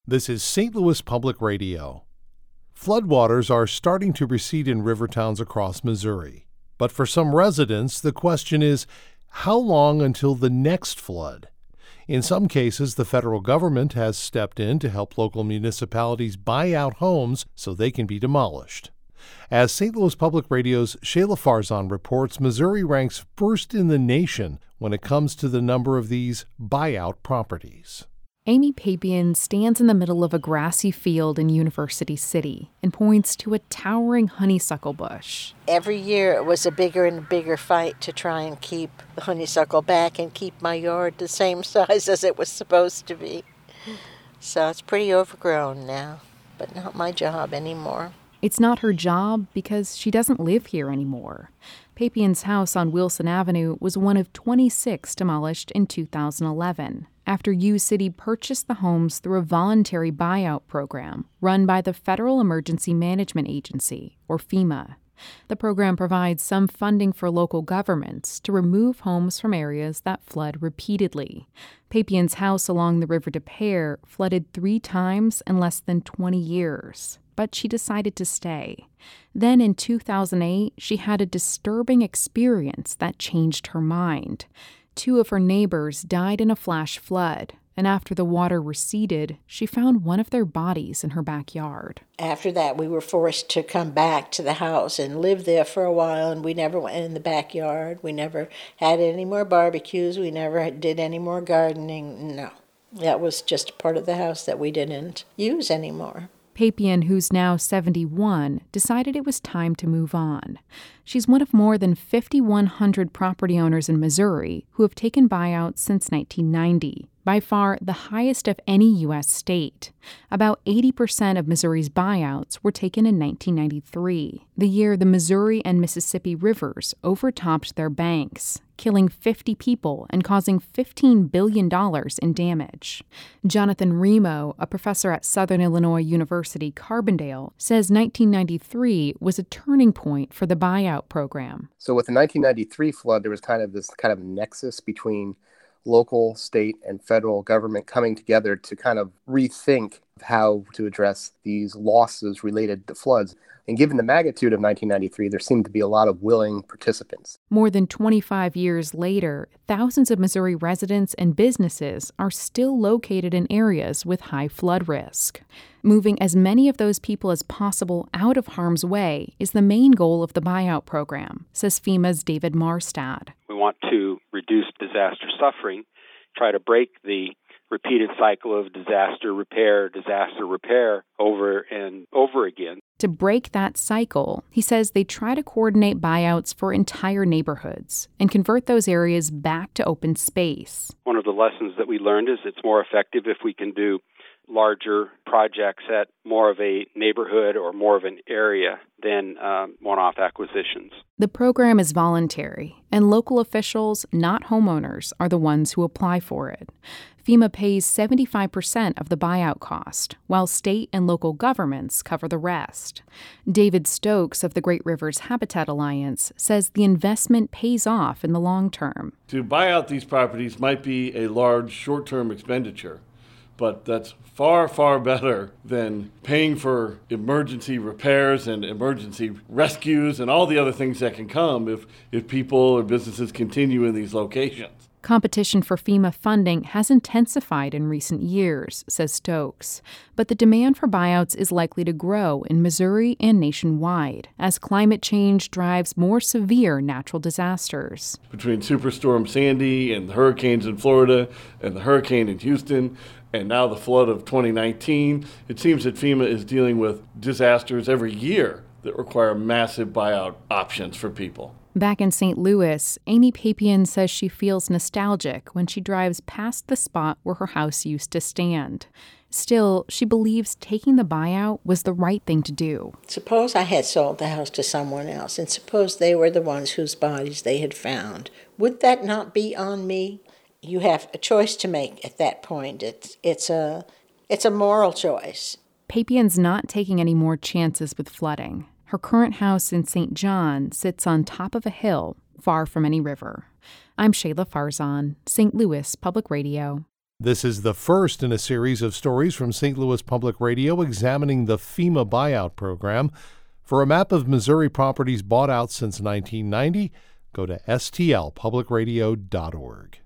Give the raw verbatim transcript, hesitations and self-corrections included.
This is Saint Louis Public Radio. Floodwaters are starting to recede in river towns across Missouri. But for some residents, the question is, how long until the next flood? In some cases, the federal government has stepped in to help local municipalities buy out homes so they can be demolished. As Saint Louis Public Radio's Shayla Farzan reports, Missouri ranks first in the nation when it comes to the number of these buyout properties. Amy Papian stands in the middle of a grassy field in University City and points to a towering honeysuckle bush. Every year it was a bigger and bigger fight to try and keep the honeysuckle back and keep my yard the same size as it was supposed to be. So it's pretty overgrown now, but not my job anymore. It's not her job because she doesn't live here anymore. Papian's house on Wilson Avenue was one of twenty-six demolished in two thousand eleven, after U City purchased the homes through a voluntary buyout program run by the Federal Emergency Management Agency, or FEMA. The program provides some funding for local governments to remove homes from areas that flood repeatedly. Papian's house along the River Des Peres flooded three times in less than twenty years. But she decided to stay. Then in two thousand eight, she had a disturbing experience that changed her mind. Two of her neighbors died in a flash flood, and after the water receded, she found one of their bodies in her backyard. After that, we were forced to come back to the house and live there for a while, and we never went in the backyard. We never had any more barbecues. We never did any more gardening. No, that was just a part of the house that we didn't use anymore. Papian, who's now seventy-one, decided it was time to move on. She's one of more than five thousand one hundred property owners in Missouri who have taken buyouts since nineteen ninety, by far the highest of any U S state. About eighty percent of Missouri's buyouts were taken in nineteen ninety-three, the year the Missouri and Mississippi rivers overtopped their banks, killing fifty people and causing fifteen billion dollars in damage. Jonathan Remo, a professor at Southern Illinois University Carbondale, says nineteen ninety-three was a turning point for the buyout program. So with the nineteen ninety-three flood, there was kind of this kind of nexus between local, state, and federal government coming together to kind of rethink how to address these losses related to floods. And given the magnitude of nineteen ninety-three, there seemed to be a lot of willing participants. More than twenty-five years later, thousands of Missouri residents and businesses are still located in areas with high flood risk. Moving as many of those people as possible out of harm's way is the main goal of the buyout program, says FEMA's David Marstad. We want to reduce disaster suffering, try to break the repeated cycle of disaster repair, disaster repair over and over again. To break that cycle, he says they try to coordinate buyouts for entire neighborhoods and convert those areas back to open space. One of the lessons that we learned is it's more effective if we can do larger projects at more of a neighborhood or more of an area than um, one-off acquisitions. The program is voluntary, and local officials, not homeowners, are the ones who apply for it. FEMA pays seventy-five percent of the buyout cost, while state and local governments cover the rest. David Stokes of the Great Rivers Habitat Alliance says the investment pays off in the long term. To buy out these properties might be a large short-term expenditure, but that's far, far better than paying for emergency repairs and emergency rescues and all the other things that can come if, if people or businesses continue in these locations. Competition for FEMA funding has intensified in recent years, says Stokes, but the demand for buyouts is likely to grow in Missouri and nationwide as climate change drives more severe natural disasters. Between Superstorm Sandy and the hurricanes in Florida and the hurricane in Houston, and now the flood of twenty nineteen, it seems that FEMA is dealing with disasters every year that require massive buyout options for people. Back in Saint Louis, Amy Papian says she feels nostalgic when she drives past the spot where her house used to stand. Still, she believes taking the buyout was the right thing to do. Suppose I had sold the house to someone else, and suppose they were the ones whose bodies they had found. Would that not be on me? You have a choice to make at that point. It's it's a it's a moral choice. Papian's not taking any more chances with flooding. Her current house in Saint John sits on top of a hill, far from any river. I'm Shayla Farzan, Saint Louis Public Radio. This is the first in a series of stories from Saint Louis Public Radio examining the FEMA buyout program. For a map of Missouri properties bought out since nineteen ninety, go to S T L public radio dot org.